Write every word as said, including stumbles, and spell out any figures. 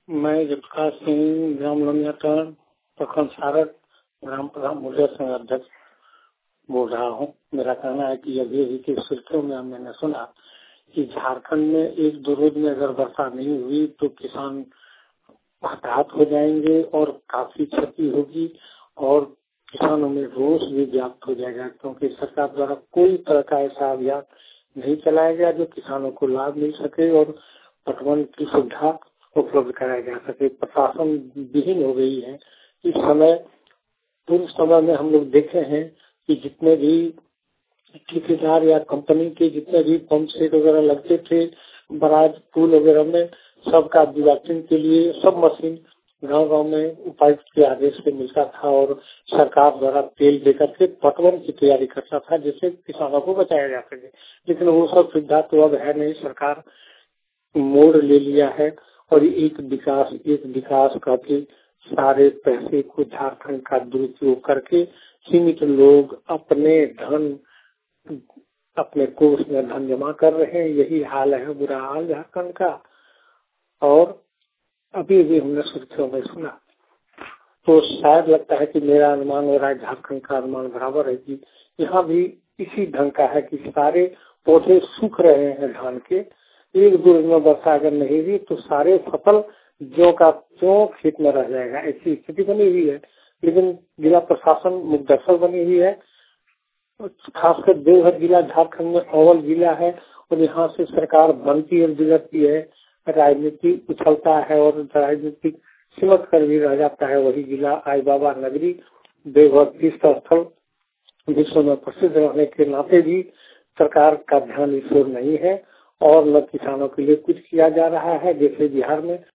मैं जयप्रकाश सिंह ग्राम लमियाटांड प्रखंड सारक ग्राम प्रधान मुर्जा संघ अध्यक्ष बोल रहा हूँ। मेरा कहना है कि अभी अभी की सुर्खियों में मैंने सुना कि झारखंड में एक दो रोज में अगर वर्षा नहीं हुई तो किसान हताहत हो जाएंगे और काफी क्षति होगी और किसानों में रोष भी व्याप्त हो जाएगा, क्योंकि सरकार द्वारा कोई तरह का ऐसा अभियान नहीं चलाया गया जो किसानों को लाभ मिल सके और पटवन की सुविधा उपलब्ध कराया जा सके। प्रशासन विहीन हो गई है। इस समय पूर्व समय में हम लोग देखे हैं कि जितने भी ठेकेदार या कंपनी के जितने भी पंप सेट वगैरह लगते थे बराज पुल वगैरह में, सबका डिवाइडिंग के लिए सब मशीन गांव गांव में उपायुक्त के आदेश से मिलता था और सरकार द्वारा तेल देकर के पटवन की तैयारी करता था जिससे किसानों को बचाया जा सके। लेकिन वो सब सुविधा तो अब है नहीं, सरकार मोड़ ले लिया है और एक विकास एक विकास करके सारे पैसे को झारखंड का दुरुपयोग करके सीमित लोग अपने धन अपने कोष में धन जमा कर रहे हैं। यही हाल है, बुरा हाल झारखंड का। और अभी भी हमने सुर्खियों में सुना तो शायद लगता है कि मेरा अनुमान हो रहा है झारखंड का अनुमान बराबर है कि यहाँ भी इसी ढंग का है कि सारे पौधे सूख रहे हैं धान के। एक दो दिन में वर्षा अगर नहीं हुई तो सारे फसल जो का जो खेत में रह जाएगा, ऐसी स्थिति बनी हुई है। लेकिन जिला प्रशासन मुकदर्शक बनी हुई है। खासकर देवघर जिला झारखंड में अव्वल जिला है और यहाँ से सरकार बनती और बिगड़ती है, राजनीति उछलता है और राजनीतिक सिमट कर भी रह जाता है। वही जिला आई बाबा नगरी देवघर तीर्थ स्थल विश्व में प्रसिद्ध रहने के नाते भी सरकार का ध्यान इस ओर नहीं है और न किसानों के लिए कुछ किया जा रहा है। जैसे बिहार में